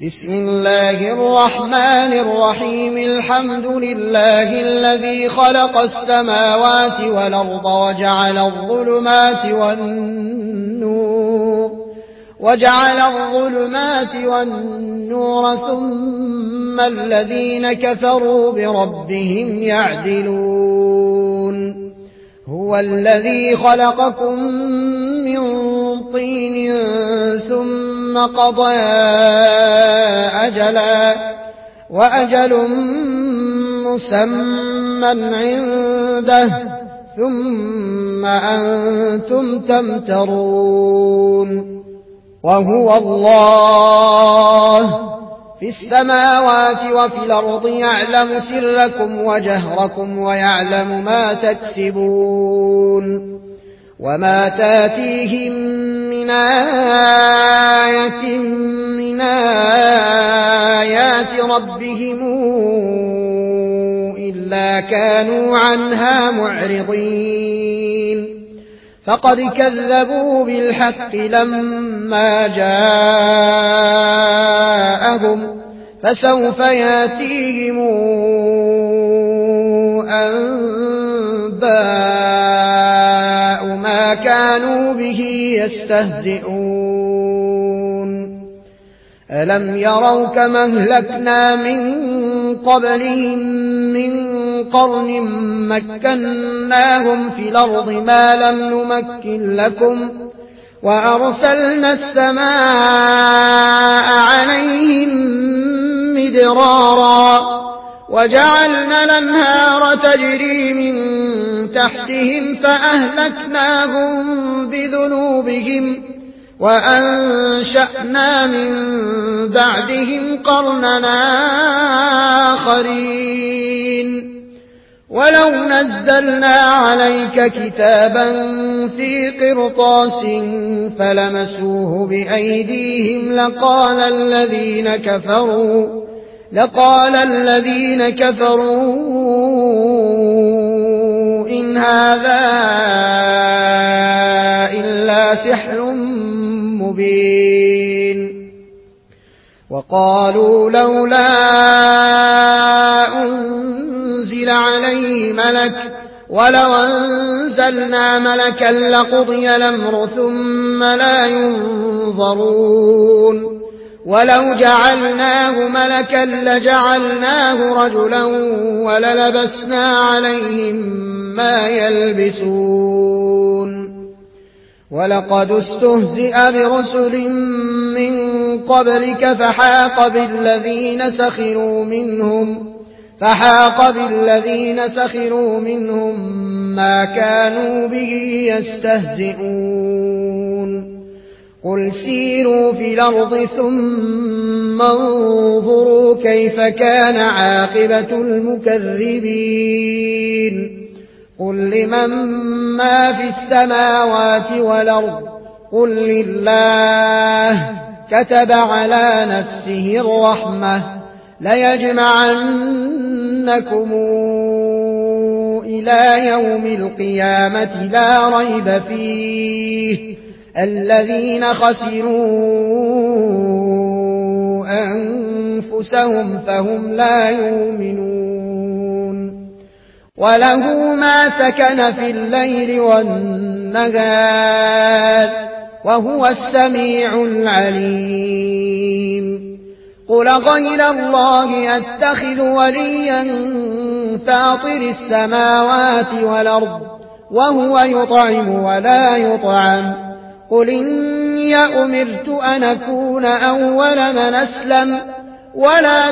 بسم الله الرحمن الرحيم. الحمد لله الذي خلق السماوات والأرض وجعل الظلمات والنور ثم الذين كفروا بربهم يعدلون. هو الذي خلقكم من طين ثم قضى أجلا وأجل مسمى عنده ثم أنتم تمترون. وهو الله في السماوات وفي الأرض يعلم سركم وجهركم ويعلم ما تكسبون. وما تاتيهم من آية من آيات ربهم إلا كانوا عنها معرضين. فقد كذبوا بالحق لما جاءهم فسوف ياتيهم أنباء ما كانوا به يستهزئون. ألم يروا كما أهلكنا من قبلهم من قرن مكناهم في الأرض ما لم نمكن لكم وأرسلنا السماء عليهم مدرارا وجعلنا الأنهار تجري من تحتهم فأهلكناهم بذنوبهم وأنشأنا من بعدهم قرننا آخرين. ولو نزلنا عليك كتابا في قرطاس فلمسوه بأيديهم لقال الذين كفروا إن هذا إلا سحر مبين. وقالوا لولا أنزل عليه ملك ولو أنزلنا ملكا لقضي الأمر ثم لا ينظرون. ولو جعلناه ملكا لجعلناه رجلا وللبسنا عليهم ما يلبسون. ولقد استهزئ برسل من قبلك فحاق بالذين سخروا منهم ما كانوا به يستهزئون. قل سيروا في الأرض ثم انظروا كيف كان عاقبة المكذبين. قل لمن ما في السماوات والأرض قل لله كتب على نفسه الرحمة ليجمعنكم إلى يوم القيامة لا ريب فيه الذين خسروا أنفسهم فهم لا يؤمنون. وله ما سكن في الليل والنهار وهو السميع العليم. قل غير الله أتخذ وليا فاطر السماوات والأرض وهو يطعم ولا يطعم. قل إني أمرت أن أكون أول من أسلم ولا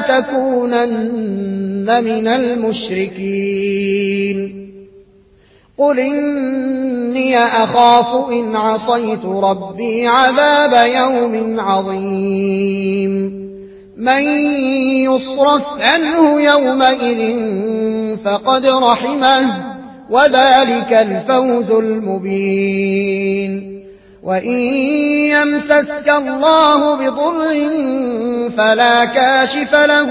تكونن من المشركين. قل إني أخاف إن عصيت ربي عذاب يوم عظيم. من يصرف عنه يومئذ فقد رحمه وذلك الفوز المبين. وإن يمسسك الله بضر فلا كاشف له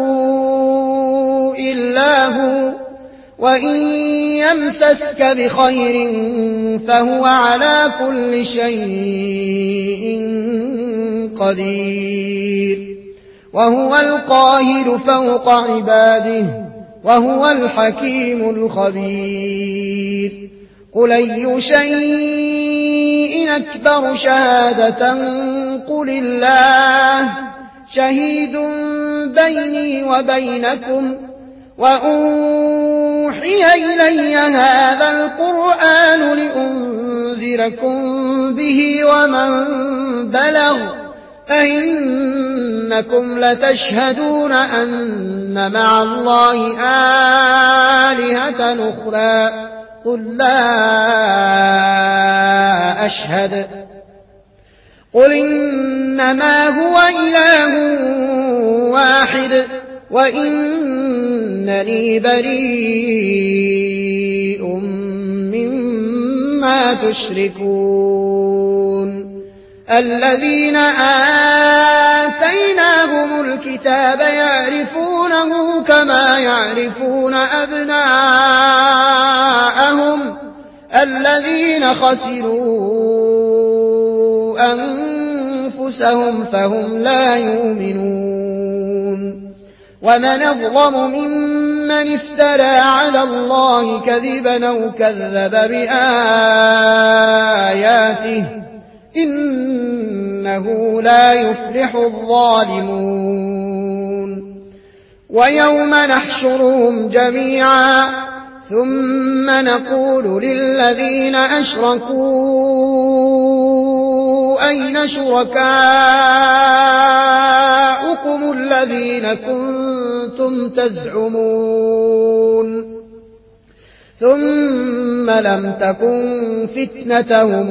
إلا هو وإن يمسسك بخير فهو على كل شيء قدير. وهو القاهر فوق عباده وهو الحكيم الخبير قل أي شيء أكبر شهادة قل الله شهيد بيني وبينكم وأوحي إلي هذا القرآن لأنذركم به ومن بلغ أئنكم لتشهدون أن مع الله آلهة أخرى قل لا أشهد قل إنما هو إله واحد وإنني بريء مما تشركون الذين آتيناهم الكتاب يعرفونه كما يعرفون أبناءهم الذين خسروا أنفسهم فهم لا يؤمنون ومن أظلم ممن افترى على الله كذبا أو كذب بآياته إنه لا يفلح الظالمون ويوم نحشرهم جميعا ثم نقول للذين أشركوا أين شركاؤكم الذين كنتم تزعمون ثم لم تكن فتنتهم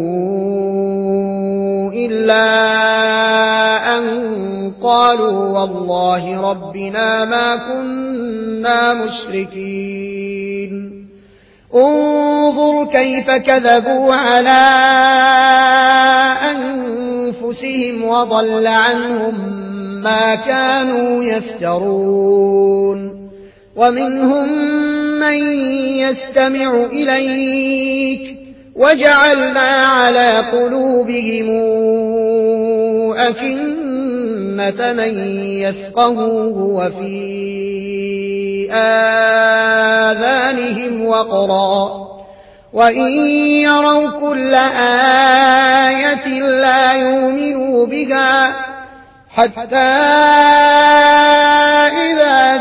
إلا أن قالوا والله ربنا ما كنا مشركين انظر كيف كذبوا على أنفسهم وضل عنهم ما كانوا يفترون ومنهم من يستمع إليك وجعلنا على قلوبهم أكنة من يفقهوه وفي آذانهم وقرا وإن يروا كل آية لا يؤمنوا بها حتى إذا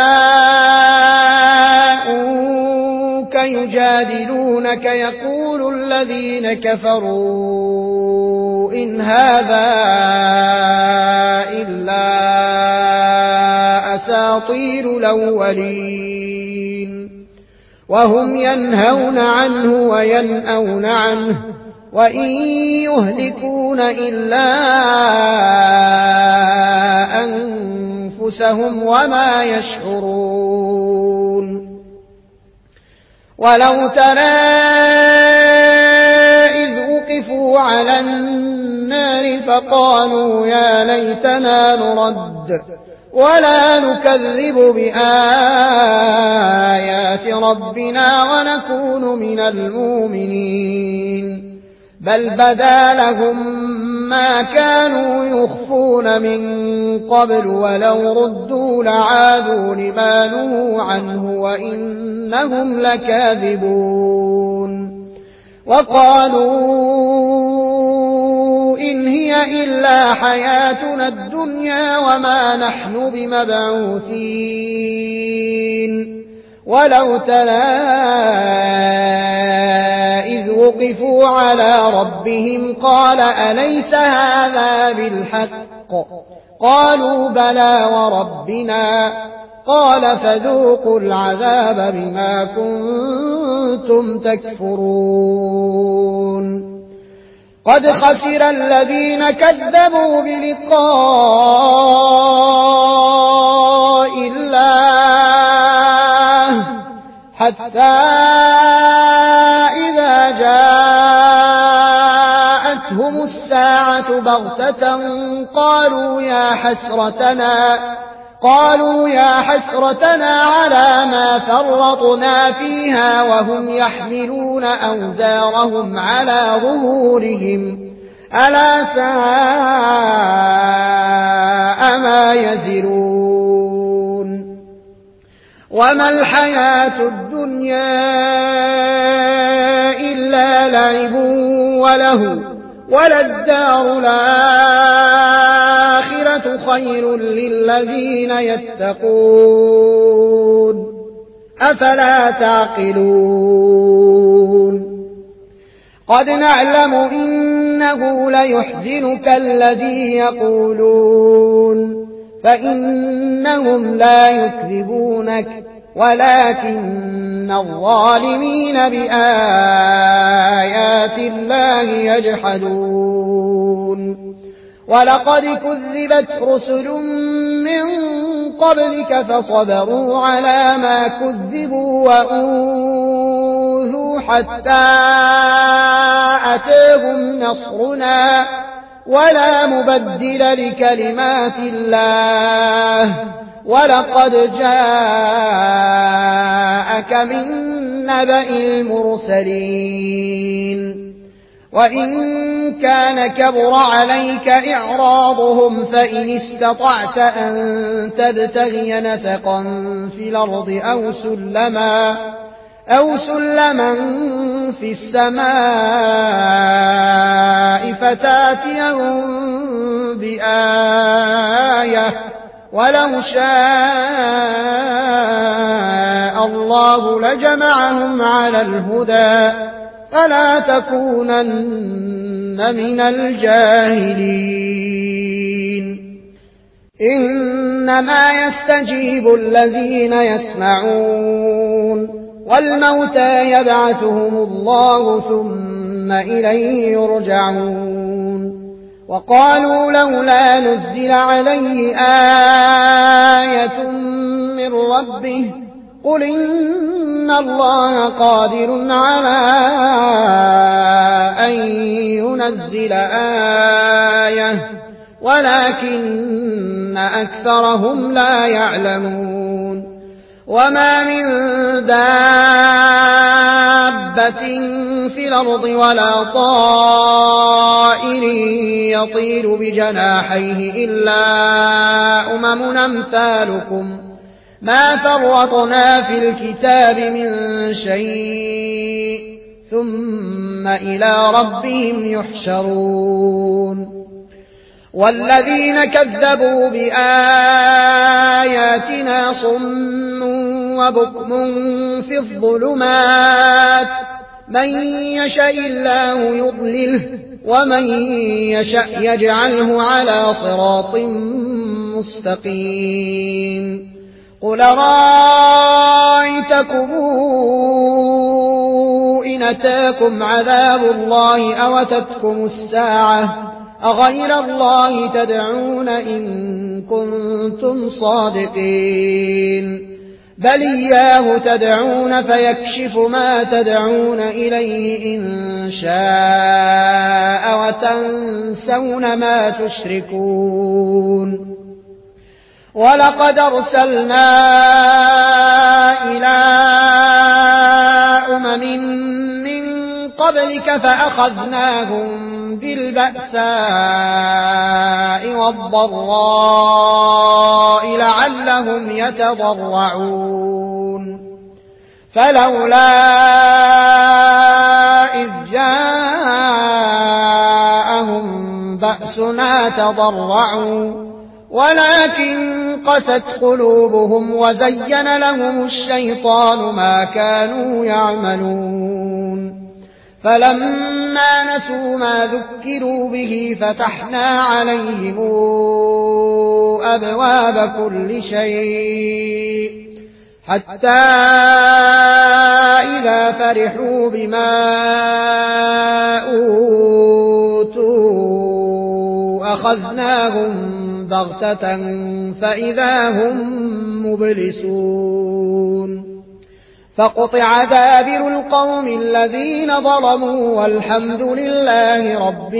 جاءوك يجادلونك يقول الذين كفروا إن هذا إلا أساطير الأولين وهم ينهون عنه وينأون عنه وإن يهلكون إلا أنفسهم وما يشعرون ولو ترى إذ وقفوا على النار فقالوا يا ليتنا نرد ولا نكذب بآيات ربنا ونكون من المؤمنين بل بدا لهم ما كانوا يخفون من قبل ولو ردوا لعادوا لما نهوا عنه وإنهم لكاذبون وقالوا إن هي إلا حياتنا الدنيا وما نحن بمبعوثين ولو ترى إذ وقفوا على ربهم قال أليس هذا بالحق قالوا بلى وربنا قال فذوقوا العذاب بما كنتم تكفرون قد خسر الذين كذبوا بلقاء الله حتى إذا جاءتهم الساعة بغتة قالوا يا حسرتنا على ما فرطنا فيها وهم يحملون أوزارهم على ظهورهم ألا ساء ما يزرون وما الحياة الدنيا إلا لعب وله وللدار الآخرة خير للذين يتقون أفلا تعقلون قد نعلم إنه ليحزنك الذي يقولون فإنهم لا يكذبونك ولكن الظالمين بآيات الله يجحدون ولقد كذبت رسل من قبلك فصبروا على ما كذبوا وأوذوا حتى أتاهم نصرنا ولا مبدل لكلمات الله ولقد جاءك من نبأ المرسلين وإن كان كبر عليك إعراضهم فإن استطعت أن تبتغي نفقا في الأرض أو سلما في السماء فتاتيهم بآية ولو شاء الله لجمعهم على الهدى فلا تكونن من الجاهلين إنما يستجيب الذين يسمعون والموتى يبعثهم الله ثم إليه يرجعون وقالوا لولا نزل عليه آية من ربه قل إن الله قادر على أن ينزل آية ولكن أكثرهم لا يعلمون وما من دابة في الأرض ولا طائر يطير بجناحيه إلا أمم أمثالكم ما فرطنا في الكتاب من شيء ثم إلى ربهم يحشرون والذين كذبوا بآياتنا صم وبكم في الظلمات من يشاء الله يضلله ومن يشاء يجعله على صراط مستقيم قل رأيتكم إن أتاكم عذاب الله أو أتتكم الساعة أغير الله تدعون إن كنتم صادقين بل إياه تدعون فيكشف ما تدعون إليه إن شاء وتنسون ما تشركون ولقد أرسلنا إلى أمم من قبلك فأخذناهم بالبأساء والضراء لعلهم يتضرعون فلولا إذ جاءهم بأسنا تضرعوا ولكن قست قلوبهم وزين لهم الشيطان ما كانوا يعملون فلما نسوا ما ذكروا به فتحنا عليهم أبواب كل شيء حتى إذا فرحوا بما أوتوا أخذناهم بغتة فإذا هم مبلسون فقطع دابر القوم الذين ظلموا والحمد لله رب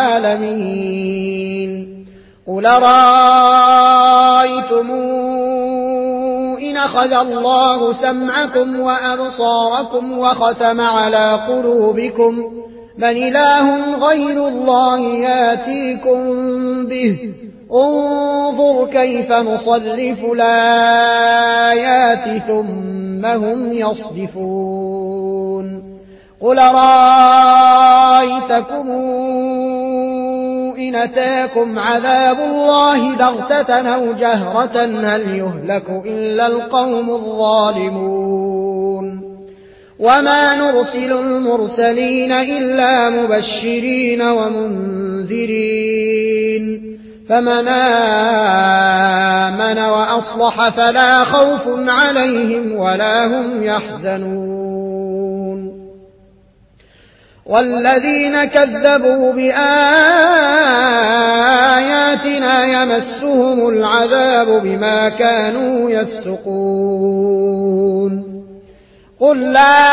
العالمين قل رأيتم إن أخذ الله سمعكم وأبصاركم وختم على قلوبكم من إله غير الله ياتيكم به انظر كيف نصرف الآيات ثم هم يصدفون قل رأيتكم إن أتاكم عذاب الله بغتة أو جهرة هل يهلك إلا القوم الظالمون وما نرسل المرسلين إلا مبشرين ومنذرين فمن آمن وأصلح فلا خوف عليهم ولا هم يحزنون والذين كذبوا بآياتنا يمسهم العذاب بما كانوا يفسقون قل لا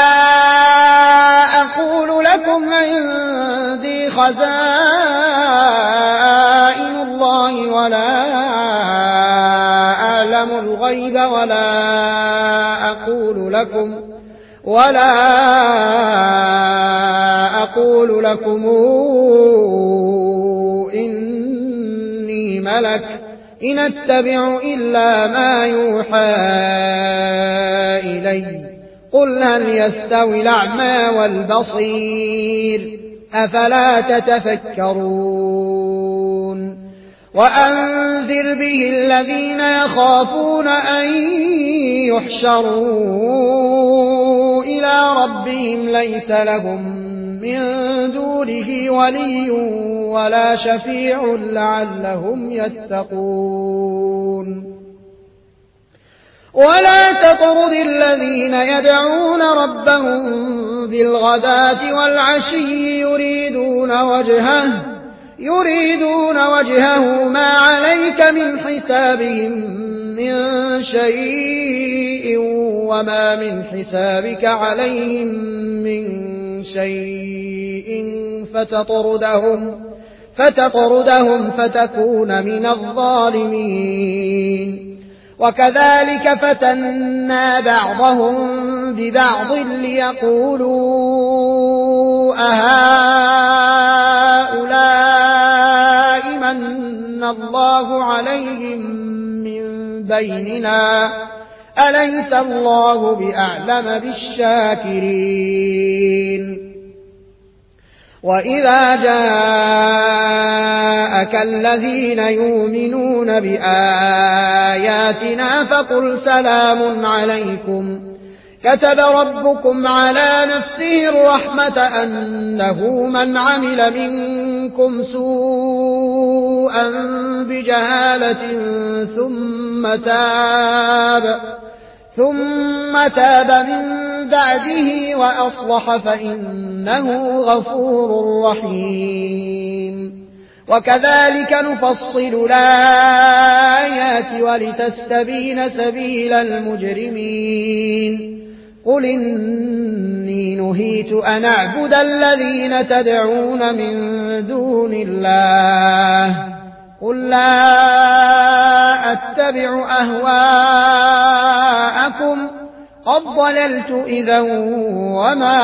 أقول لكم عندي خزائن الله ولا أعلم الغيب ولا أقول لكم إني ملك إن أتبع إلا ما يوحى إلي قل هل يستوي الأعمى والبصير أفلا تتفكرون وأنذر به الذين يخافون أن يحشروا إلى ربهم ليس لهم من دونه ولي ولا شفيع لعلهم يتقون ولا تطرد الذين يدعون ربهم بالغداة والعشي يريدون وجهه ما عليك من حسابهم من شيء وما من حسابك عليهم من شيء فتطردهم فتكون من الظالمين وكذلك فتنا بعضهم ببعض ليقولوا أهؤلاء من الله عليهم من بيننا أليس الله بأعلم بالشاكرين وإذا جاءك الذين يؤمنون بآياتنا فقل سلام عليكم كتب ربكم على نفسه الرحمة أنه من عمل منكم سوءا بجهالة ثم تاب من بعده وأصلح فإنه غفور رحيم وكذلك نفصل الآيات ولتستبين سبيل المجرمين قل إني نهيت أن أعبد الذين تدعون من دون الله قل لا أتبع أهواءكم قد ضللت إذا وما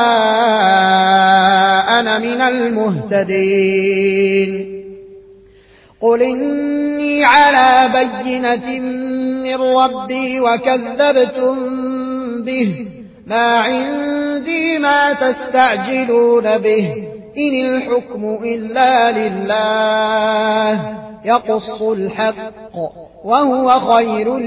أنا من المهتدين قل إني على بينة من ربي وكذبتم به ما عندي ما تستعجلون به إن الحكم إلا لله يقص الحق وهو خير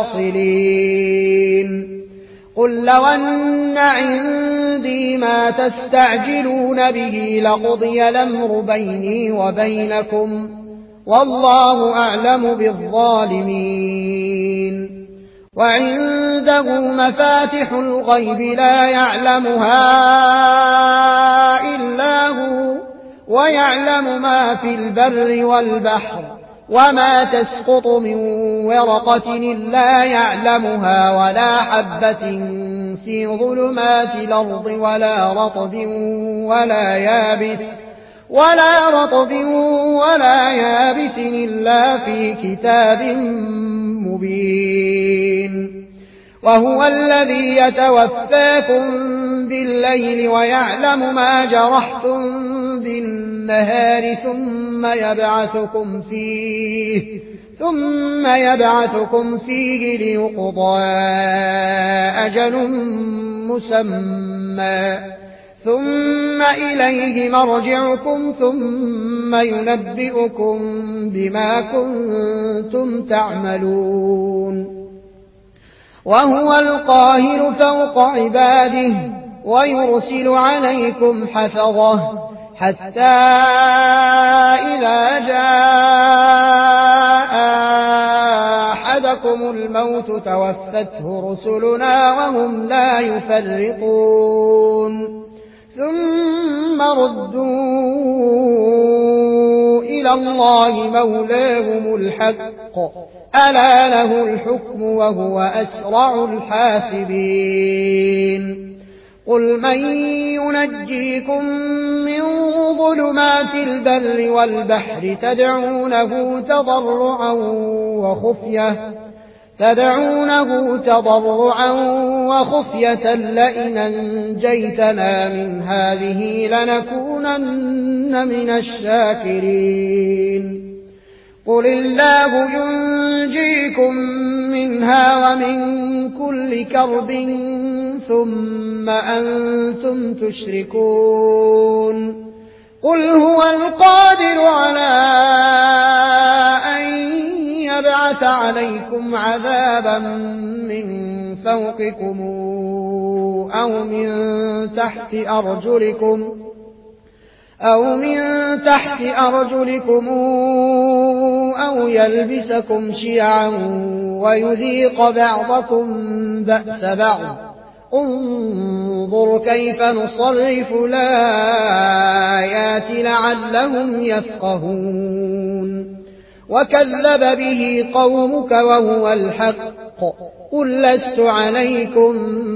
الفاصلين قل لو أن عندي ما تستعجلون به لقضي الأمر بيني وبينكم والله أعلم بالظالمين وعنده مفاتح الغيب لا يعلمها إلا هو ويعلم ما في البر والبحر وما تسقط من ورقة إلا يعلمها ولا حبة في ظلمات الأرض ولا رطب ولا يابس إلا في كتاب مبين وهو الذي يتوفاكم بالليل ويعلم ما جرحتم بالنهار ثم يبعثكم فيه ليقضى أجل مسمى ثم إليه مرجعكم ثم ينبئكم بما كنتم تعملون وهو القاهر فوق عباده ويرسل عليكم حفظه حتى إذا جاء أحدكم الموت توفته رسلنا وهم لا يفرطون ثم ردوا إلى الله مولاهم الحق ألا له الحكم وهو أسرع الحاسبين قل من ينجيكم من ظلمات البر والبحر تدعونه تضرعا وخفية لئن أنجيتنا من هذه لنكونن من الشاكرين قل الله ينجيكم منها ومن كل كرب ثم أنتم تشركون قل هو القادر على أن يبعث عليكم عذابا من فوقكم أو من تحت أرجلكم أو يلبسكم شيعا ويذيق بعضكم بأس بعض انظر كيف نصرف الآيات لعلهم يفقهون وكذب به قومك وهو الحق قل لست عليكم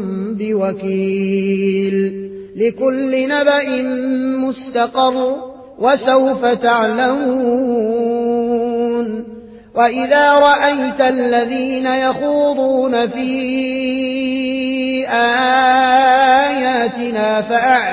بوكيل لكل نبأ مستقر وسوف تعلمون وإذا رأيت الذين يخوضون في آياتنا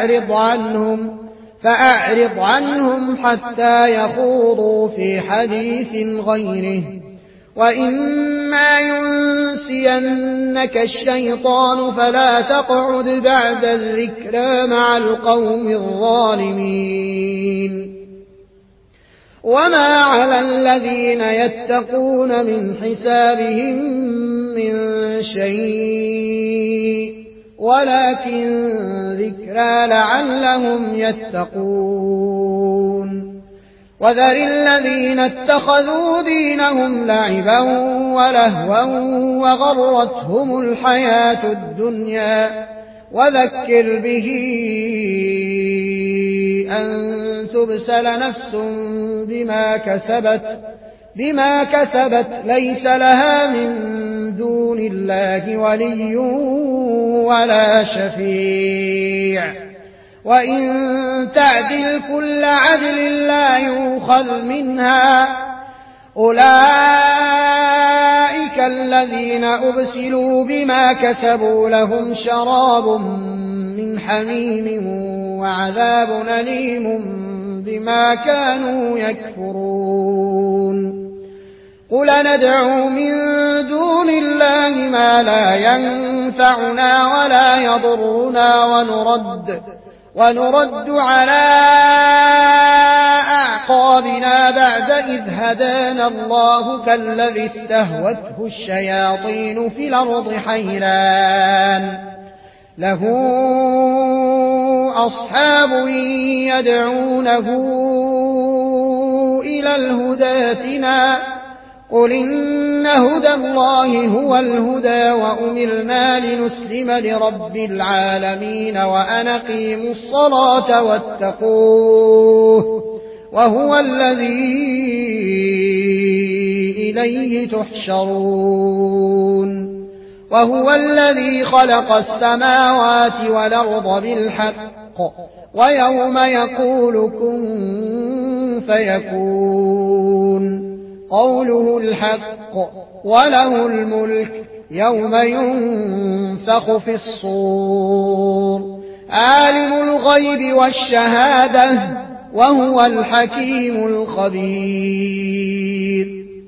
فأعرض عنهم حتى يخوضوا في حديث غيره وإما ينسينك الشيطان فلا تقعد بعد الذكرى مع القوم الظالمين وما على الذين يتقون من حسابهم من شيء ولكن ذكرى لعلهم يتقون وذر الذين اتخذوا دينهم لعبا ولهوا وغرتهم الحياة الدنيا وذكر به أن تبسل نفس بما كسبت ليس لها من دون الله ولي ولا شفيع وإن تعدل كل عدل لا يؤخذ منها أولئك الذين أبسلوا بما كسبوا لهم شراب من حميم وعذاب أليم بما كانوا يكفرون قل ندعو من دون الله ما لا ينفعنا ولا يضرنا ونرد على أعقابنا بعد إذ هدانا الله كالذي استهوته الشياطين في الأرض حيران له أصحاب يدعونه إلى الهدى ائتنا قل إن هدى الله هو الهدى وأمرنا لنسلم لرب العالمين وأن أقيموا الصلاة واتقوه وهو الذي إليه تحشرون وهو الذي خلق السماوات والأرض بالحق ويوم يقول كن فيكون قوله الحق وله الملك يوم ينفخ في الصور عالم الغيب والشهادة وهو الحكيم الخبير.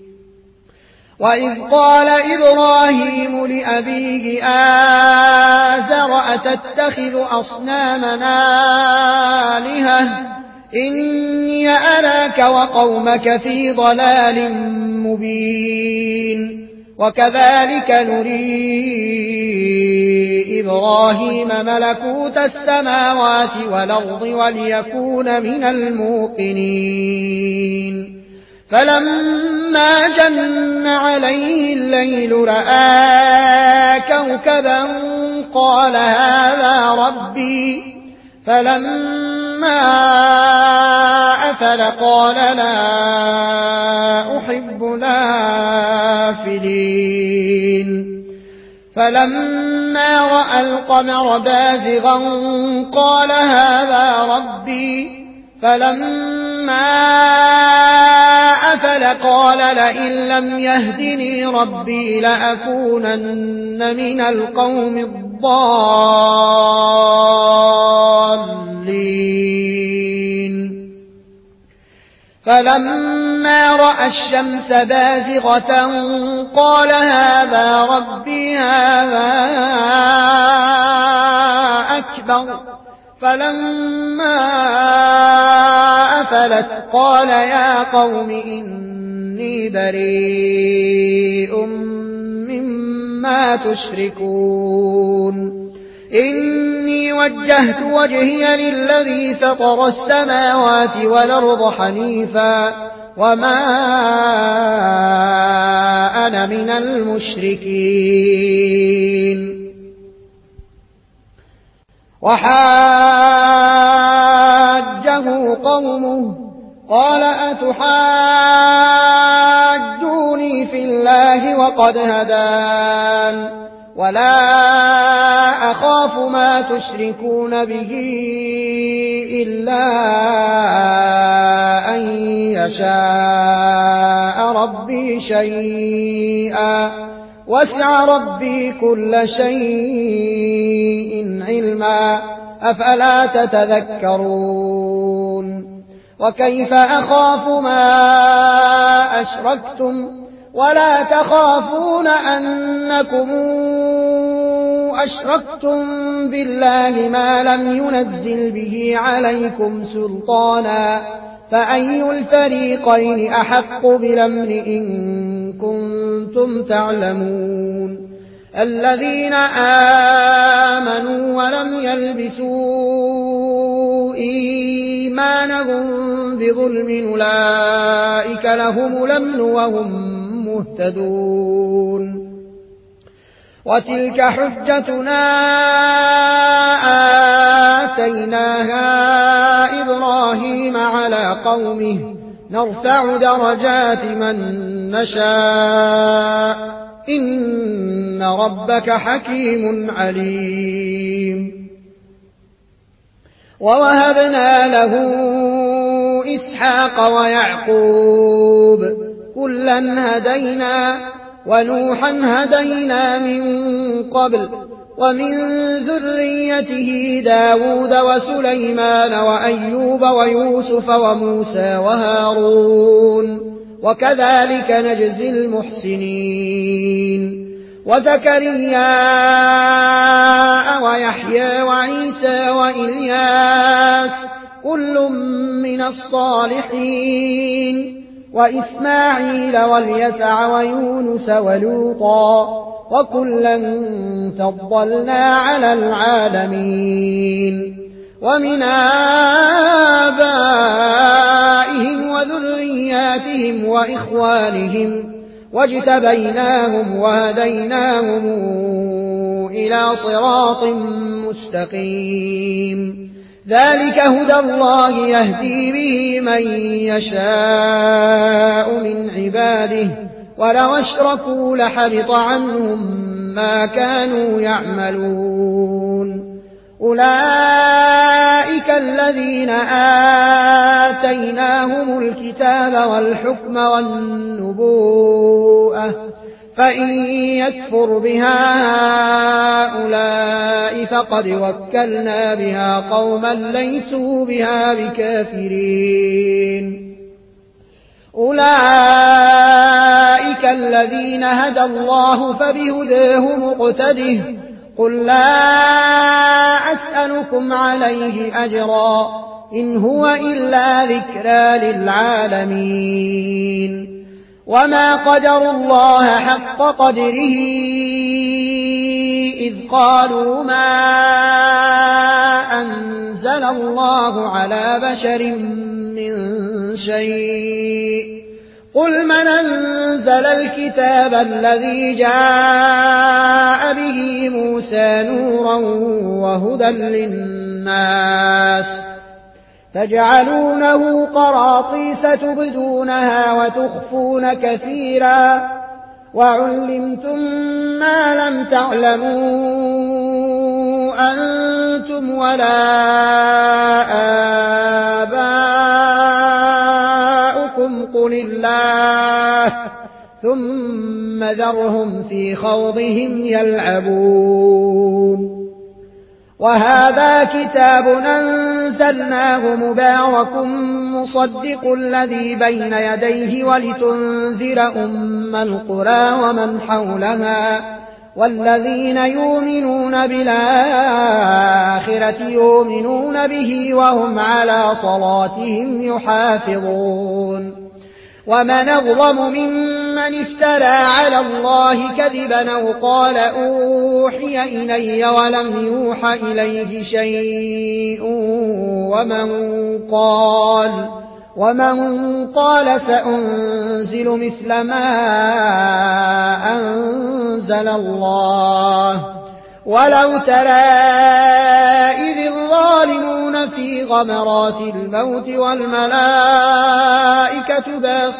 وإذ قال إبراهيم لأبيه آزر أتتخذ أصنامنا آلهة إني أراك وقومك في ضلال مبين. وكذلك نري إبراهيم ملكوت السماوات والأرض وليكون من الموقنين. فلما جن عليه الليل رأى كوكبا قال هذا ربي. فلما أفل قال لا أحب الآفلين. فلما رأى القمر بازغا قال هذا ربي. فلما أفل قال لئن لم يهدني ربي لأكونن من القوم الضالين. فلما رأى الشمس بازغة قال هذا ربي هذا أكبر. فلما أفلت قال يا قوم إني بريء مما تشركون. إني وجهت وجهي للذي فطر السماوات والأرض حنيفا وما أنا من المشركين. وحاجه قومه قال أتحاجوني في الله وقد هدان ولا أخاف ما تشركون به إلا أن يشاء ربي شيئا وسع ربي كل شيء علما أفلا تتذكرون. وكيف أخاف ما أشركتم ولا تخافون أنكم أشركتم بالله ما لم ينزل به عليكم سلطانا فأي الفريقين أحق بالأمن إن كنتم تعلمون. الذين آمنوا ولم يلبسوا إيمانهم بظلم أولئك لهم الأمن وهم مهتدون. وتلك حجتنا آتيناها إبراهيم على قومه نرفع درجات من نشاء إن ربك حكيم عليم. ووهبنا له إسحاق ويعقوب كلا هدينا ونوحا هدينا من قبل ومن ذريته داود وسليمان وأيوب ويوسف وموسى وهارون وكذلك نجزي المحسنين. وزكريا ويحيى وعيسى وإلياس كل من الصالحين وإسماعيل واليسع ويونس ولوطا وكلا فضلنا على العالمين. ومن آبائهم وذرياتهم وإخوانهم واجتبيناهم وهديناهم إلى صراط مستقيم. ذلك هدى الله يهدي به من يشاء من عباده ولو أشركوا لحبط عنهم ما كانوا يعملون. أولئك الذين آتيناهم الكتاب والحكم والنبوءة فإن يكفر بها هؤلاء فقد وكلنا بها قوما ليسوا بها بكافرين. أولئك الذين هدى الله فبهداه مقتده. قل لا أسألكم عليه أجرا إن هو إلا ذكرى للعالمين. وما قدروا الله حق قدره إذ قالوا ما أنزل الله على بشر من شيء. قل من أنزل الكتاب الذي جاء به موسى نورا وهدى للناس تجعلونه قراطيس تبدونها وتخفون كثيرا وعلمتم ما لم تعلموا أنتم ولا آباؤكم قل الله ثم ذرهم في خوضهم يلعبون. وهذا كتاب أنزلناه مبارك مصدق الذي بين يديه ولتنذر أم القرى ومن حولها والذين يؤمنون بالآخرة يؤمنون به وهم على صلاتهم يحافظون. ومن أظلم ممن افترى على الله كذبا أو قال أوحي إلي ولم يوح إليه شيء ومن قال سأنزل مثل ما أنزل الله. ولو ترى إذ الظالمون في غمرات الموت والملائكة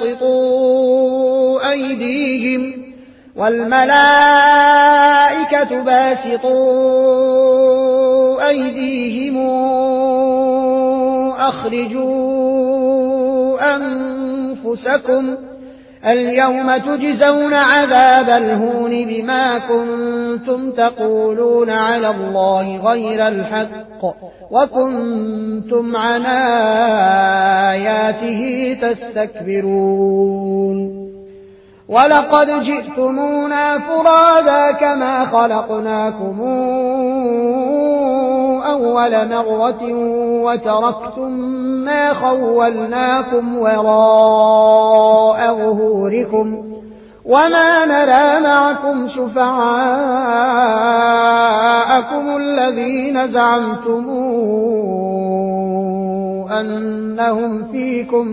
باسطوا أيديهم أخرجوا أنفسكم اليوم تجزون عذاب الهون بما كنتم تقولون على الله غير الحق وكنتم عن آياته تستكبرون. ولقد جئتمونا فرادا كما خلقناكم أول مرة وتركتم ما خولناكم وراء ظهوركم وما نرى معكم شفعاءكم الذين زعمتم أنهم فيكم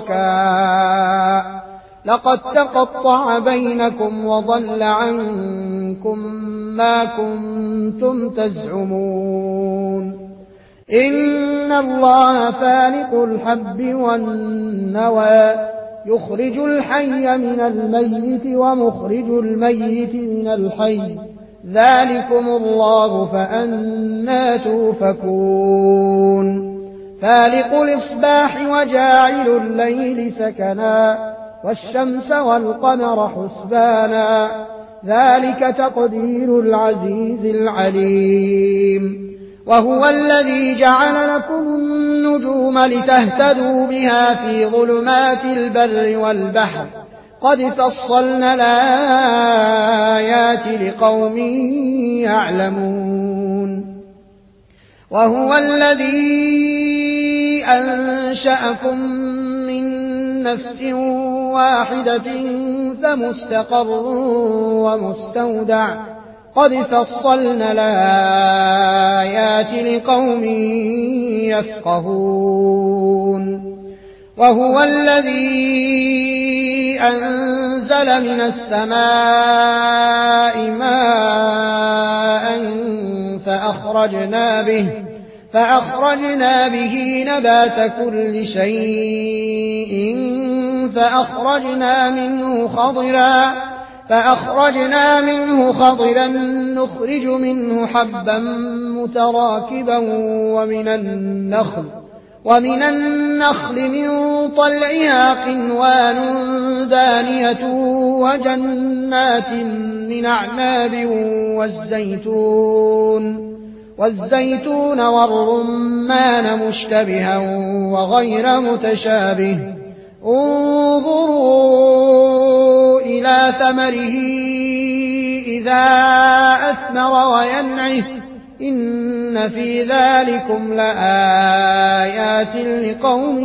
شركاء لقد تقطع بينكم وضل عنكم ما كنتم تزعمون. إن الله فالق الحب والنوى يخرج الحي من الميت ومخرج الميت من الحي ذلكم الله فأنى توفكون. فالق الإصباح وجاعل الليل سكنا والشمس والقمر حسبانا ذلك تقدير العزيز العليم. وهو الذي جعل لكم النجوم لتهتدوا بها في ظلمات البر والبحر قد فصلنا الآيات لقوم يعلمون. وهو الذي أنشأكم من نفس واحدة فمستقر ومستودع قد فصلنا الآيات لقوم يفقهون. وهو الذي أنزل من السماء ماء فأخرجنا به نبات كل شيء فأخرجنا منه خضرا نخرج منه حبا متراكبا ومن النخل من طلعها قنوان دانية وجنات من أعناب والزيتون والرمان مشتبها وغير متشابه انظروا إلى ثمره إذا أثمر وينعه إن في ذلكم لآيات لقوم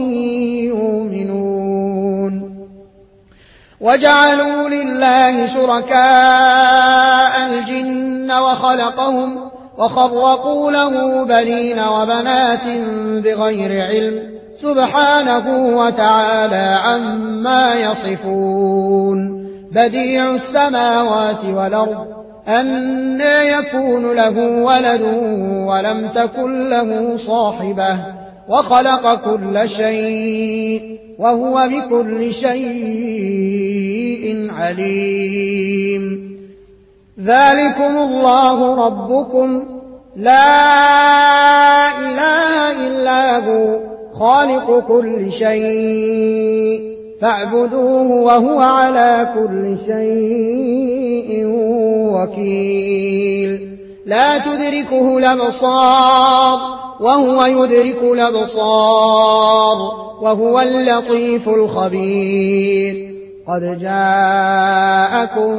يؤمنون وجعلوا لله شركاء الجن وخلقهم وخرقوا له بنين وبنات بغير علم سبحانه وتعالى عما يصفون بديع السماوات والأرض أنى يكون له ولد ولم تكن له صاحبة وخلق كل شيء وهو بكل شيء عليم ذلكم الله ربكم لا إله إلا هو خالق كل شيء فاعبدوه وهو على كل شيء وكيل لا تدركه الأبصار وهو يدرك الأبصار وهو اللطيف الخبير قد جاءكم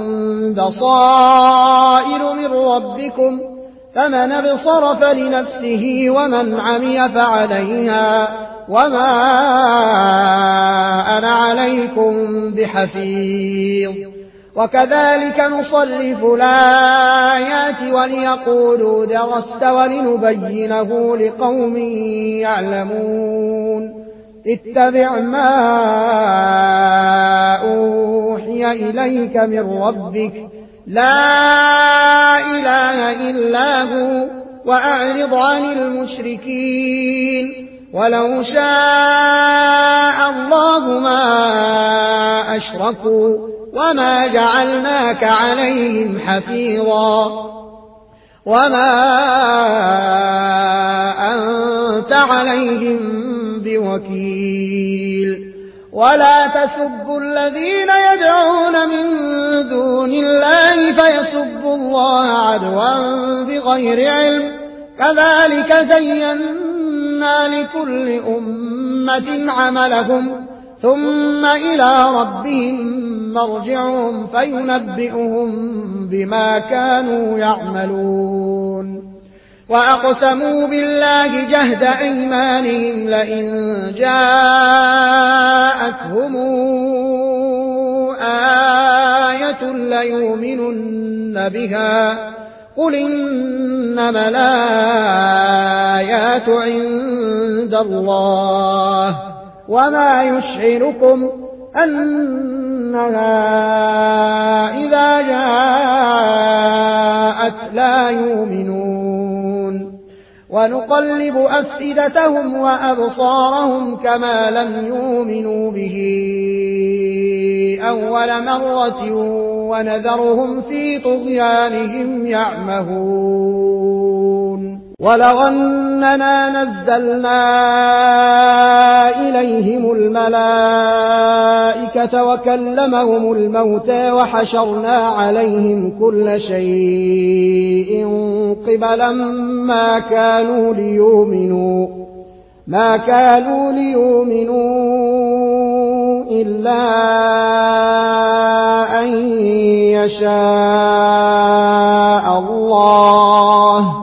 بصائر من ربكم فمن ابصر فلنفسه ومن عمي فعليها وما أنا عليكم بحفيظ وكذلك نصرف الآيات وليقولوا درست ولنبينه لقوم يعلمون اتبع ما أوحي إليك من ربك لا إله إلا هو وأعرض عن المشركين ولو شاء الله ما أشركوا وما جعلناك عليهم حفيظا وما أنت عليهم بوكيل ولا تسبوا الذين يدعون من دون الله فيسبوا الله عدوا بغير علم كذلك زينا لكل أمة عملهم ثم إلى ربهم مرجعهم فينبئهم بما كانوا يعملون وأقسموا بالله جهد أيمانهم لئن جاءتهم آية ليؤمنن بها قل إنما الآيات عند الله وما يشعركم أنها إذا جاءت لا يؤمنون ونقلب أفئدتهم وأبصارهم كما لم يؤمنوا به أول مرة ونذرهم في طغيانهم يعمهون ولو أننا نزلنا إليهم الملائكة وكلمهم الموتى وحشرنا عليهم كل شيء قبلا ما كانوا ليؤمنوا إلا أن يشاء الله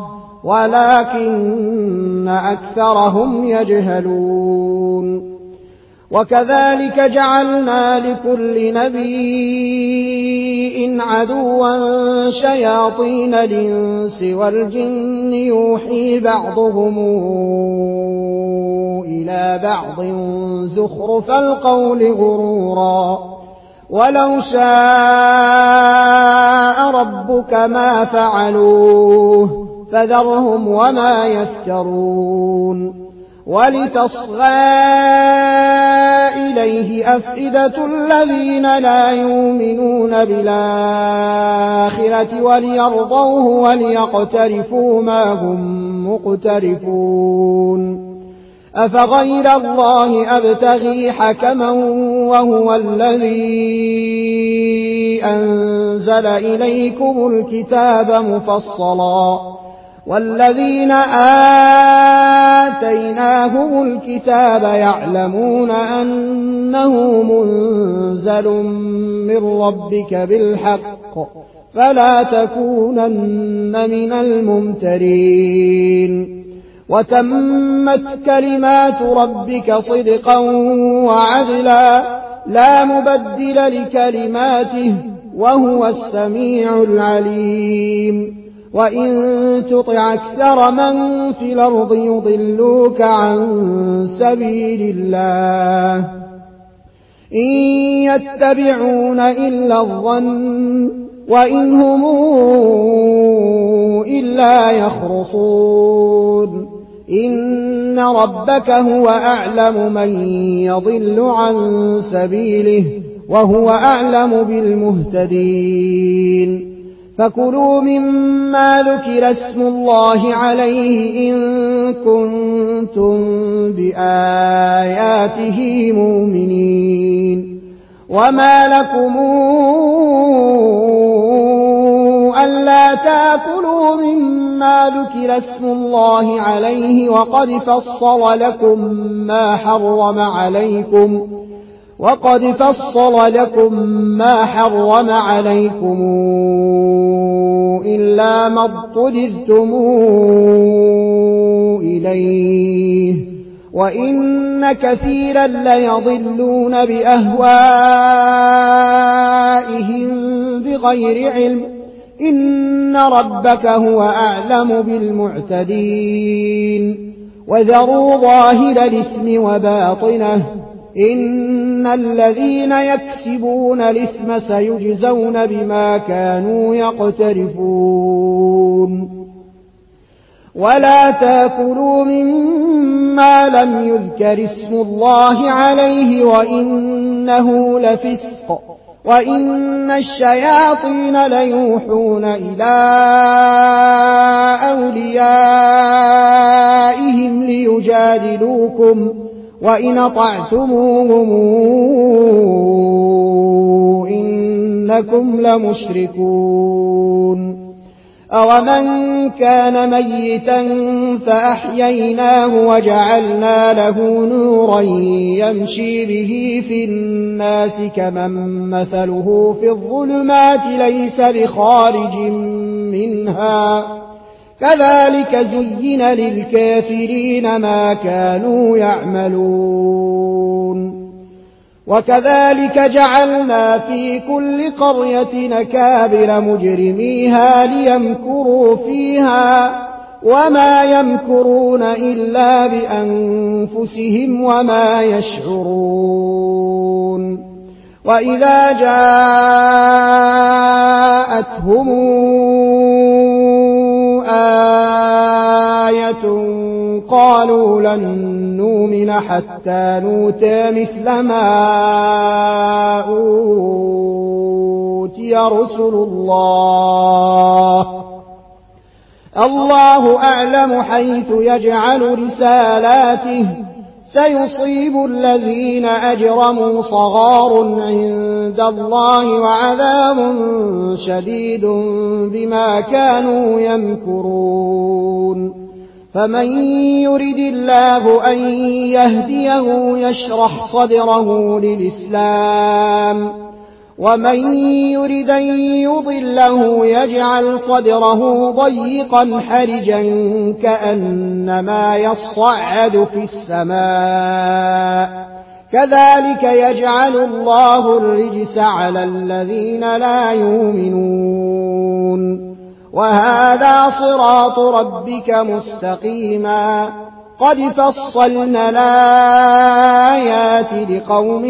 ولكن أكثرهم يجهلون وكذلك جعلنا لكل نبي عدوا شياطين الإنس والجن يوحي بعضهم إلى بعض زخرف القول غرورا ولو شاء ربك ما فعلوه فذرهم وما يفترون ولتصغى إليه أفئدة الذين لا يؤمنون بالآخرة وليرضوه وليقترفوا ما هم مقترفون أفغير الله أبتغي حكما وهو الذي أنزل إليكم الكتاب مفصلا والذين آتيناهم الكتاب يعلمون أنه منزل من ربك بالحق فلا تكونن من الممترين وتمت كلمات ربك صدقا وعدلا لا مبدل لكلماته وهو السميع العليم وإن تطع أكثر من في الأرض يضلوك عن سبيل الله إن يتبعون إلا الظن وإن هم إلا يخرصون إن ربك هو أعلم من يضل عن سبيله وهو أعلم بالمهتدين فكلوا مما ذكر اسم الله عليه إن كنتم بآياته مؤمنين وما لكم ألا تأكلوا مما ذكر اسم الله عليه وقد فصل لكم ما حرم عليكم إلا ما اضطررتم إليه وإن كثيرا ليضلون بأهوائهم بغير علم إن ربك هو أعلم بالمعتدين وذروا ظاهر الإثم وباطنه إن الذين يكسبون الإثم سيجزون بما كانوا يقترفون ولا تأكلوا مما لم يذكر اسم الله عليه وإنه لفسق وإن الشياطين ليوحون إلى أوليائهم ليجادلوكم وإن أطعتموهم إنكم لمشركون أومن كان ميتا فأحييناه وجعلنا له نورا يمشي به في الناس كمن مثله في الظلمات ليس بخارج منها كذلك زين للكافرين ما كانوا يعملون وكذلك جعلنا في كل قرية نكابر مجرميها ليمكروا فيها وما يمكرون إلا بأنفسهم وما يشعرون وإذا جاءتهم آية قالوا لن نؤمن حتى نؤتى مثل ما أوتي رسل الله أعلم حيث يجعل رسالاته سيصيب الذين أجرموا صغار عند الله وعذاب شديد بما كانوا يمكرون فمن يرد الله أن يهديه يشرح صدره للإسلام ومن يرد أن يضله يجعل صدره ضيقا حرجا كأنما يصعد في السماء كذلك يجعل الله الرجس على الذين لا يؤمنون وهذا صراط ربك مستقيما قد فصلنا الآيات لقوم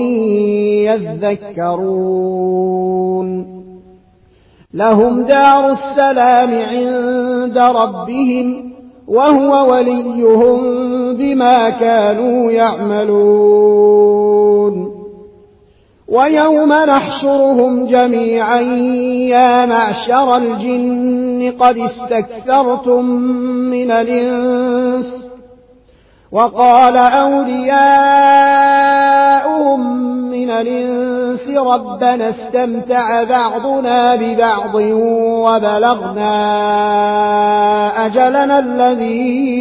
يذكرون لهم دار السلام عند ربهم وهو وليهم بما كانوا يعملون ويوم نحشرهم جميعا يا معشر الجن قد استكثرتم من الإنس وقال أولياؤهم من الإنس ربنا استمتع بعضنا ببعض وبلغنا أجلنا الذي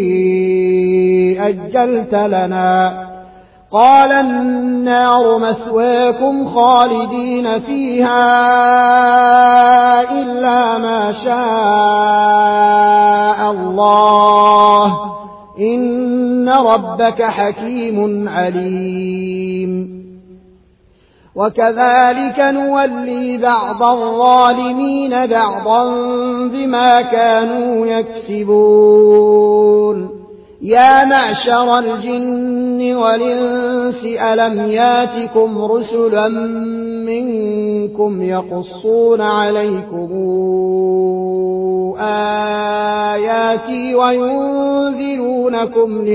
أجلت لنا قال النار مثواكم خالدين فيها إلا ما شاء الله إن ربك حكيم عليم وكذلك نولي بعض الظالمين بعضا بما كانوا يكسبون يا معشر الجن والإنس ألم ياتكم رسلا منكم يقصون عليكم آياتي وينذرونكم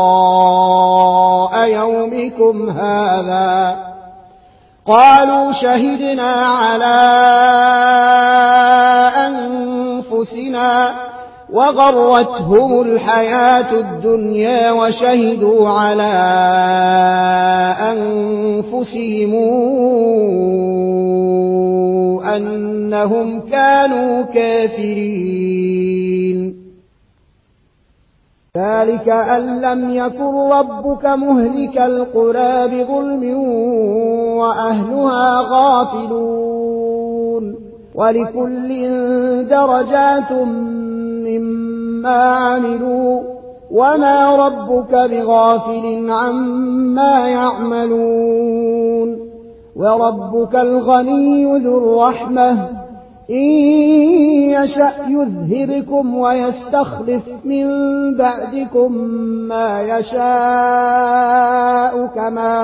لقاء يومكم هذا قالوا شهدنا على أنفسنا وغرتهم الحياة الدنيا وشهدوا على أنفسهم أنهم كانوا كافرين ذلك أن لم يكن ربك مهلك القرى بظلم وأهلها غافلون ولكل درجات مما عملوا وما ربك بغافل عما يعملون وربك الغني ذو الرحمة إن يشأ يذهبكم ويستخلف من بعدكم ما يشاء كما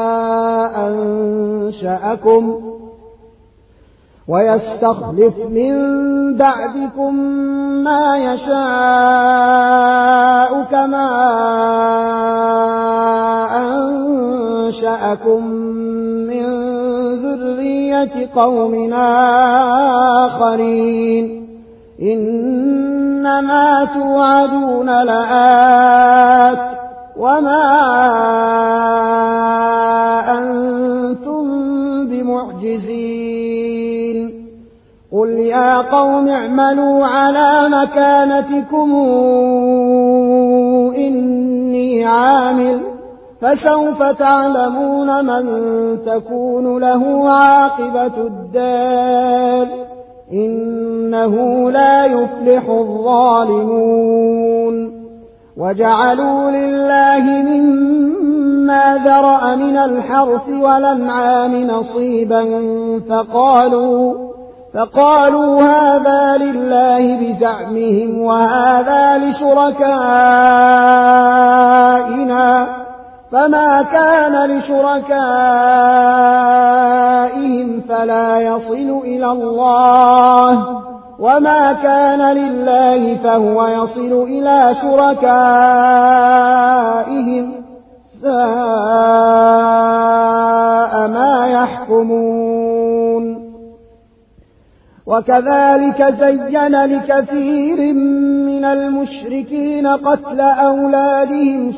أنشأكم من ذرية قوم آخرين إنما توعدون لآت وما أنتم بمعجزين قل يا قوم اعملوا على مكانتكم إني عامل فسوف تعلمون من تكون له عاقبة الدار إنه لا يفلح الظالمون وجعلوا لله مما ذرأ من الحرث والأنعام نصيبا فقالوا هذا لله بزعمهم وهذا لشركائنا فما كان لشركائهم فلا يصل إلى الله وما كان لله فهو يصل إلى شركائهم ساء ما يحكمون وكذلك زين لكثير من المشركين قتل أولادهم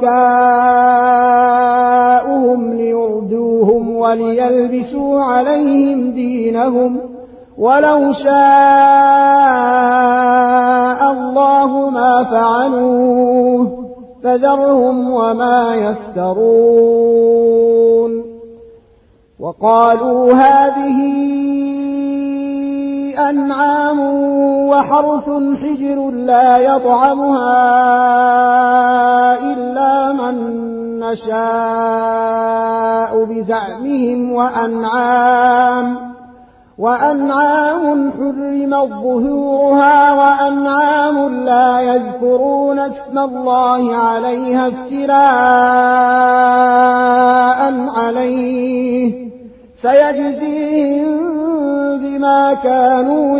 شركاؤهم ليردوهم وليلبسوا عليهم دينهم ولو شاء الله ما فعلوه فذرهم وما يفترون وقالوا هذه أنعام وحرث حجر لا يطعمها إلا من نشاء بزعمهم وأنعام حرمت ظهورها وأنعام لا يذكرون اسم الله عليها افتراء عليه سيجزيهم بما كانوا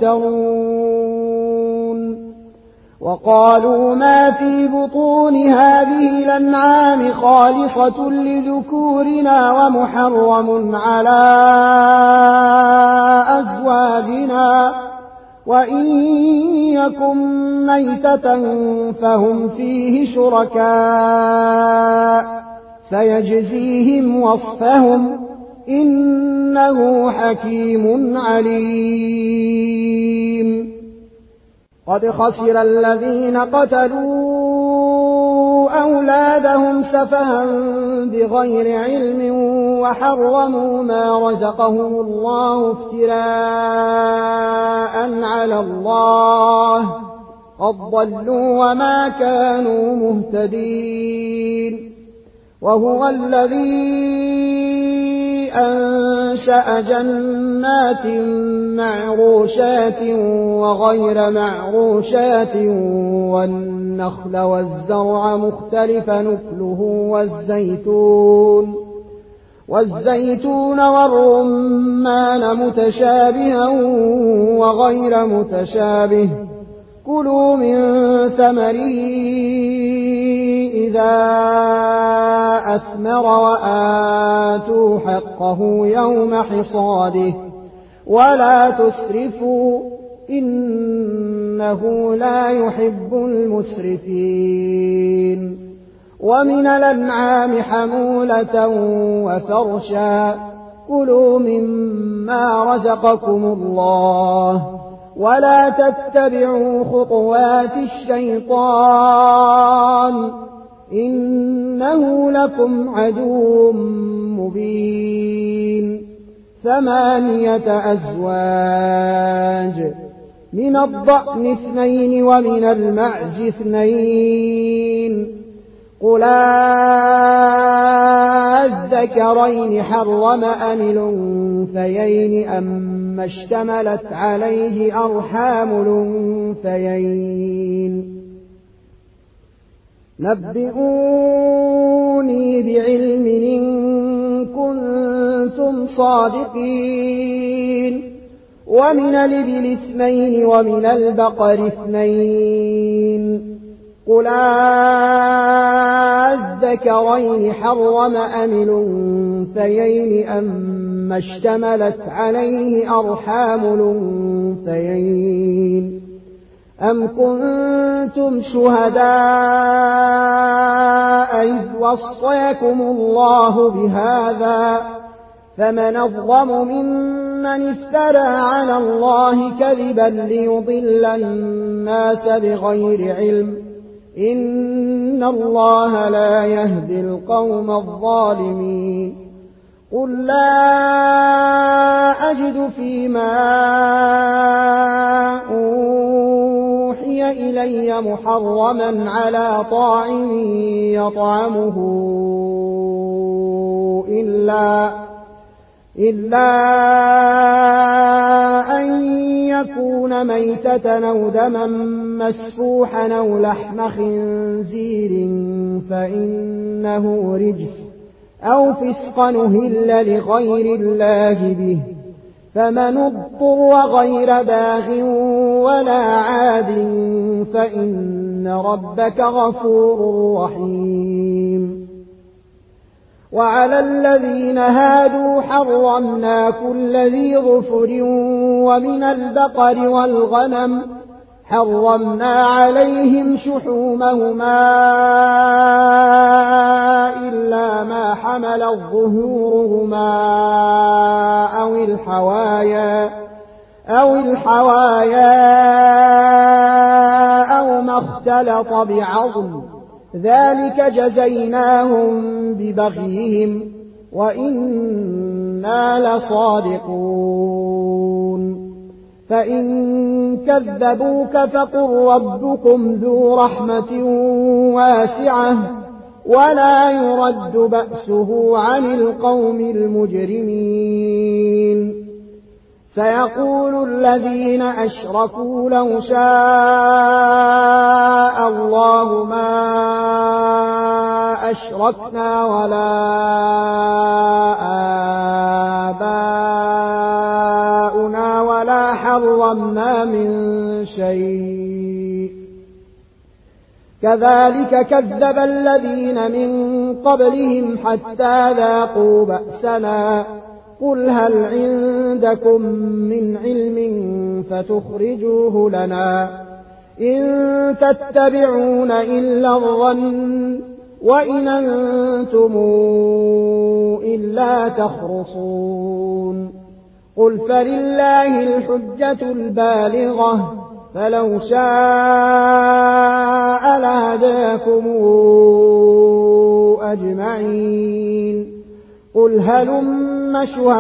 يفترون وقالوا ما في بطون هذه الأنعام خالصة لذكورنا ومحرم على أزواجنا وإن يكن ميتة فهم فيه شركاء سيجزيهم وصفهم إنه حكيم عليم قد خسر الذين قتلوا أولادهم سفها بغير علم وحرموا ما رزقهم الله افتراء على الله قد ضلوا وما كانوا مهتدين وهو الذي أنشأ جنات معروشات وغير معروشات والنخل والزرع مختلف نكله والزيتون والرمان متشابها وغير متشابه كلوا من ثمره إذا أثمر وآتوا حقه يوم حصاده ولا تسرفوا إنه لا يحب المسرفين ومن الأنعام حمولة وفرشا كلوا مما رزقكم الله ولا تتبعوا خطوات الشيطان إنه لكم عدو مبين 8 أزواج من الضأن 2 ومن المعز 2 قل الذكرين حرم أم الأنثيين أما اشتملت عليه أرحام الأنثيين نبئوني بعلم إن كنتم صادقين ومن الإبل 2 ومن البقر 2 قل الذكرين حرم أم الأنثيين أما اشتملت عليه أرحام الأنثيين أم كنتم شهداء إذ وصيكم الله بهذا فمن أظلم ممن افترى على الله كذبا ليضل الناس بغير علم إن الله لا يهدي القوم الظالمين قل لا أجد فيما أوحي إلي محرما على طاعم يطعمه إلا أن يكون ميتة أو دما مسفوحا أو لحم خنزير فإنه رجس أو فسقا أهل لغير الله به فمن اضطر غير باغ ولا عاد فإن ربك غفور رحيم وعلى الذين هادوا حرمنا كل ذي ظفر ومن البقر والغنم حرمنا عليهم شحومهما إلا ما حملت ظهورهما أو الحوايا أو ما اختلط بعظم ذلك جزيناهم ببغيهم وإنا لصادقون فإن كذبوك فقل ربكم ذو رحمة واسعة ولا يرد بأسه عن القوم المجرمين سيقول الذين أشركوا لو شاء الله ما أشركنا ولا آباؤنا ولا حرمنا من شيء كذلك كذب الذين من قبلهم حتى ذاقوا بأسنا قل هل عندكم من علم فتخرجوه لنا إن تتبعون إلا الظن وإن أنتم إلا تخرصون قل فلله الحجة البالغة فلو شاء لهداكم أجمعين قل هلم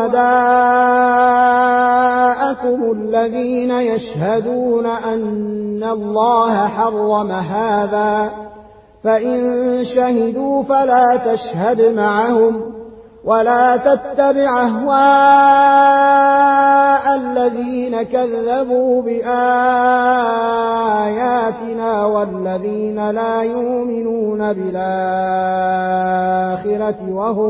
شهداءكم الذين يشهدون أن الله حرم هذا فإن شهدوا فلا تشهد معهم ولا تتبع أهواء الذين كذبوا بآياتنا والذين لا يؤمنون بالآخرة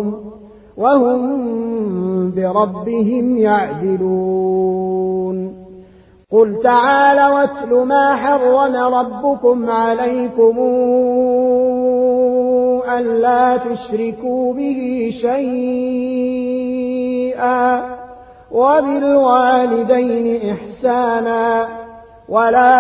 وهم بربهم يعدلون قل تعالوا واتل ما حرم ربكم عليكم ألا تشركوا به شيئا وبالوالدين إحسانا ولا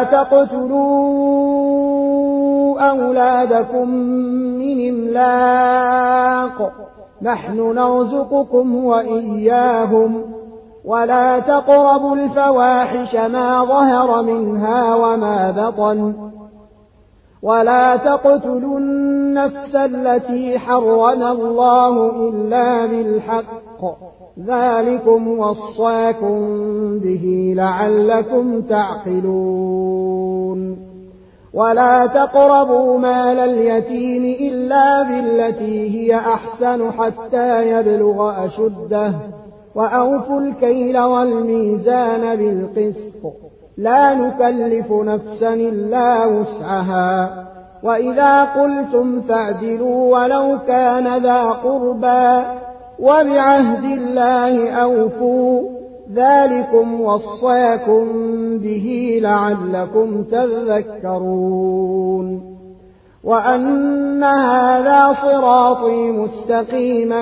تقتلوا أولادكم من إملاق نحن نرزقكم وإياهم ولا تقربوا الفواحش ما ظهر منها وما بطن ولا تقتلوا النفس التي حرم الله إلا بالحق ذلكم وصاكم به لعلكم تعقلون ولا تقربوا مال اليتيم إلا بالتي هي أحسن حتى يبلغ أشده وأوفوا الكيل والميزان بالقسط لا نكلف نفسا إلا وسعها وإذا قلتم فاعدلوا ولو كان ذا قربى وبعهد الله أوفوا ذلكم وصاكم به لعلكم تذكرون وأن هذا صراطي مستقيما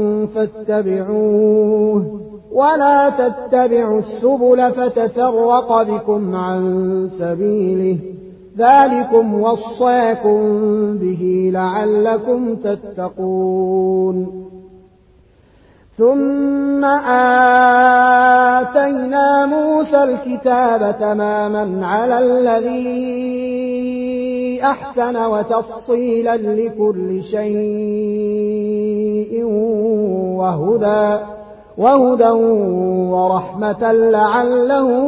فاتبعوه ولا تتبعوا السبل فتفرق بكم عن سبيله ذلكم وصاكم به لعلكم تتقون ثم آتينا موسى الكتاب تماما على الذي أحسن وتفصيلا لكل شيء وهدى ورحمة لعلهم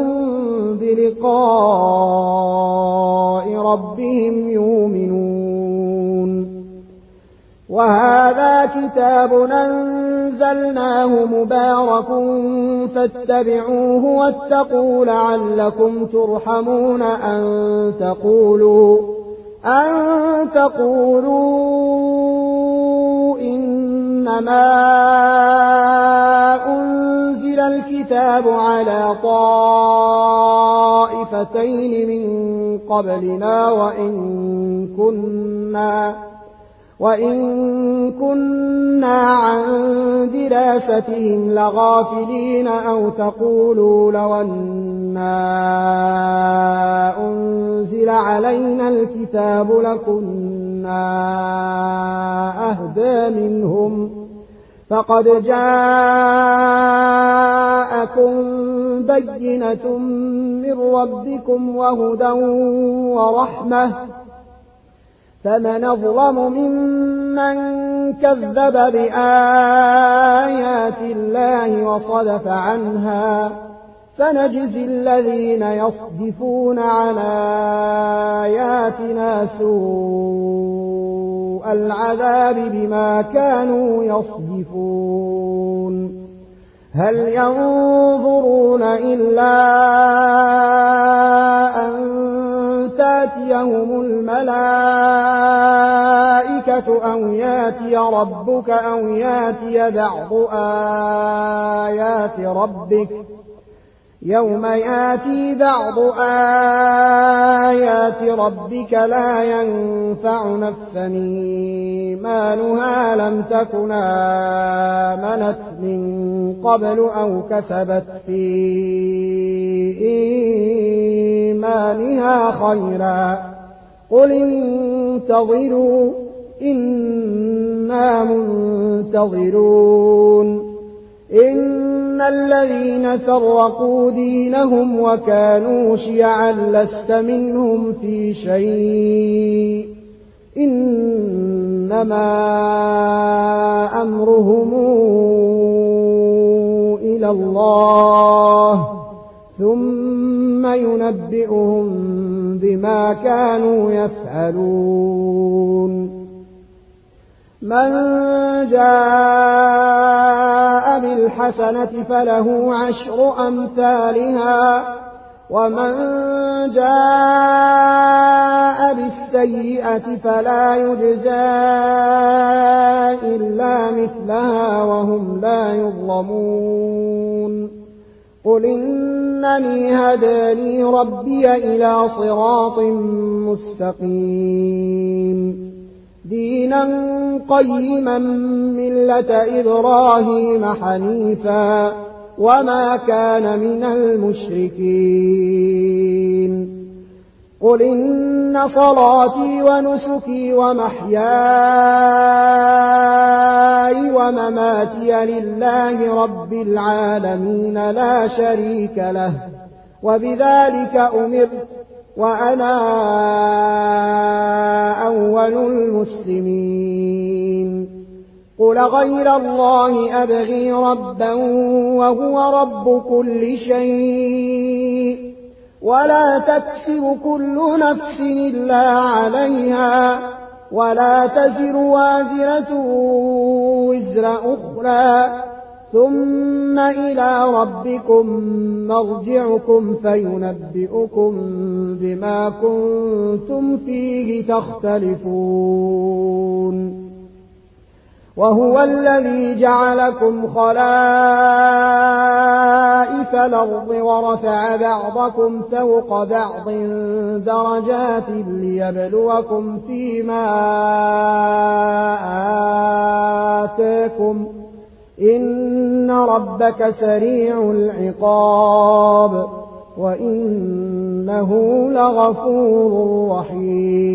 بلقاء ربهم يؤمنون وهذا كتاب أنزلناه مبارك فاتبعوه واتقوا لعلكم ترحمون أن تقولوا إنما أنزل الكتاب على طائفتين من قبلنا وإن كنا عن دراستهم لغافلين أو تقولوا لو أنا أنزل علينا الكتاب لكنا أهدى منهم فقد جاءكم بينة من ربكم وهدى ورحمة فمن أظلم ممن كذب بآيات الله وصدف عنها سنجزي الذين يصدفون عن آياتنا سوء العذاب بما كانوا يصدفون هل ينظرون إلا أن تاتيهم الملائكة أو ياتي ربك أو ياتي بعض آيات ربك يوم ياتي بعض آيات ربك لا ينفع نفسا إيمانها لم تكن آمنت من قبل أو كسبت في بكتمانها خيرا قل انتظروا إنا منتظرون إن الذين فرقوا دينهم وكانوا شيعا لست منهم في شيء إنما أمرهم إلى الله ثم ينبئهم بما كانوا يفعلون من جاء بالحسنة فله 10 أمثالها ومن جاء بالسيئة فلا يجزى إلا مثلها وهم لا يظلمون قل إنني هداني ربي إلى صراط مستقيم دينا قيما ملة إبراهيم حنيفا وما كان من المشركين قل إن صلاتي ونسكي ومحياي ومماتي لله رب العالمين لا شريك له وبذلك أمرت وأنا أول المسلمين قل غير الله أبغي ربا وهو رب كل شيء ولا تكسب كل نفس إلا عليها ولا تزر وازرة وزر أخرى ثم إلى ربكم مرجعكم فينبئكم بما كنتم فيه تختلفون وهو الذي جعلكم خلائف الأرض ورفع بعضكم فوق بعض درجات ليبلوكم فيما آتاكم إن ربك سريع العقاب وإنه لغفور رحيم